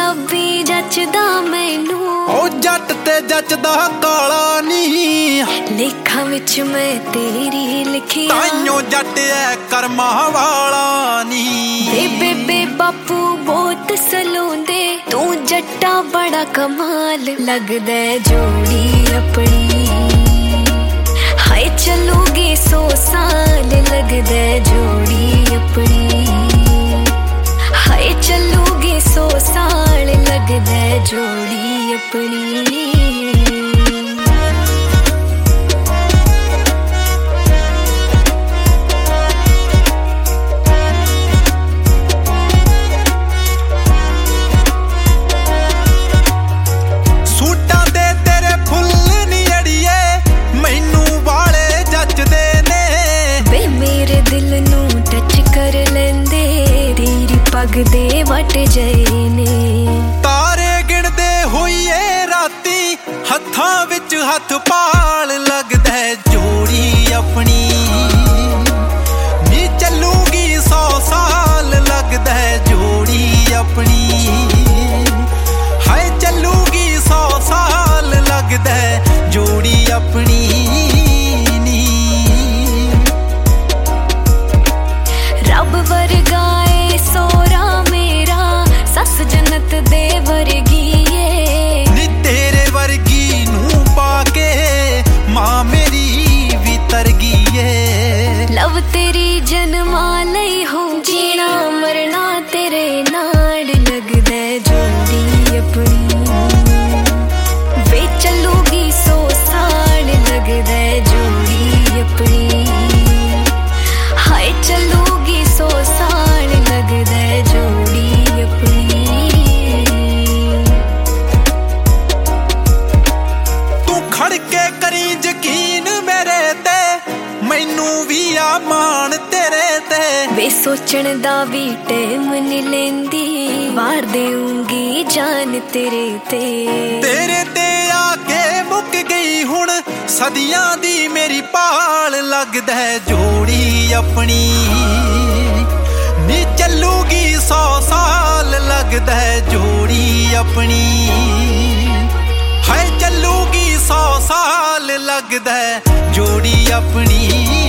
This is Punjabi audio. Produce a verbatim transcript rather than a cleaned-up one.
ਪੰਜਾਬੀ ਜੱਚਦਾ ਮੈਨੂੰ, ਉਹ ਜੱਟ ਤੇ ਜੱਚਦਾ ਕਾਲਾ ਨੀ, ਲੇਖਾਂ ਵਿੱਚ ਮੈਂ ਤੇਰੀ ਲਿਖਿਆ, ਤਾਈਓ ਜੱਟ ਐ ਕਰਮਾਂ ਵਾਲਾ ਨੀ। ਵੇ ਬੇਬੇ ਬਾਪੂ ਬਹੁਤ ਸਲਾਉਂਦੇ, ਤੂੰ ਜੱਟਾ ਬੜਾ ਕਮਾਲ ਲੱਗਦਾ ਜੋੜੀ ਆਪਣੀ, ਹਾਏ ਚੱਲੂਗੀ ਸੌ ਸਾਲ ਲੱਗਦਾ ਜੋੜੀ ਆਪਣੀ, ਹਾਏ ਚੱਲੂਗੀ ਸੌ ਸਾਲ ਲੱਗਦਾ ਜੋੜੀ ਆਪਣੀ। ਪੱਗ ਦੇ ਵਟ ਜਏ ਨੇ ਤਾਰੇ ਗਿਣਦੇ ਹੋਈਏ ਰਾਤੀ, ਹੱਥਾਂ ਵਿੱਚ ਹੱਥ ਪਾਲ ਲੱਗਦਾ ਜੋੜੀ ਆਪਣੀ, ਨੀ ਚੱਲੂਗੀ ਸੌ ਸਾਲ ਲੱਗਦਾ ਜੋੜੀ ਆਪਣੀ, ਹਾਏ ਚੱਲੂਗੀ ਸੌ ਸਾਲ ਲੱਗਦਾ ਜੋੜੀ ਆਪਣੀ। ਰੱਬ ਵਰਗਾ ਸੋਰਾ ਮੇਰਾ, ਸੱਸ ਜੰਨਤ ਦੇ ਵਰਗੀ ਏ, ਨੀ ਤੇਰੇ ਵਰਗੀ ਨੂੰ ਪਾ ਕੇ ਮਾਂ ਮੇਰੀ ਵੀ ਤਰ ਗਈ ਏ। ਲਵ ਤੇਰੀ ਜਨਮਾਂ ਲਈ ਹੋ ਜੀਣਾ ਮਰਨਾ ਤੇਰੇ ਨਾਲ ਲੱਗਦਾ ਜੋੜੀ ਆਪਣੀ, ਵੇ ਚੱਲੂਗੀ ਸੌ ਸਾਲ ਲੱਗਦਾ ਜੋੜੀ ਆਪਣੀ, ਹਾਏ ਚੱਲੂਗੀ ਸੌ ਸਾਲ ਲੱਗਦਾ ਜੋੜੀ ਆਪਣੀ। ਤੂੰ ਖੜ ਕੇ ਕਰੀ ਯਕੀਨ ਮੇਰੇ ਤੇ, ਮੈਨੂੰ ਵੀ ਆ ਮਾਣ ਤੇਰੇ ਤੇ, ਵੇ ਸੋਚਣ ਦਾ ਵੀ ਟਾਈਮ ਨੀ ਲੈਂਦੀ, ਵਾਰ ਦੇਊਂਗੀ ਜਾਨ ਤੇਰੇ ਤੇ, ਤੇਰੇ ਤੇ ਆ ਕੇ ਮੁੱਕ ਗਈ ਹੁਣ ਸਦੀਆਂ ਦੀ ਮੇਰੀ ਭਾਲ ਲੱਗਦਾ ਜੋੜੀ ਆਪਣੀ, ਨੀ ਚੱਲੂਗੀ ਸੌ ਸਾਲ ਲੱਗਦਾ ਜੋੜੀ ਆਪਣੀ, ਹਾਏ ਚੱਲੂਗੀ ਸੌ ਸਾਲ ਲੱਗਦਾ ਜੋੜੀ ਆਪਣੀ।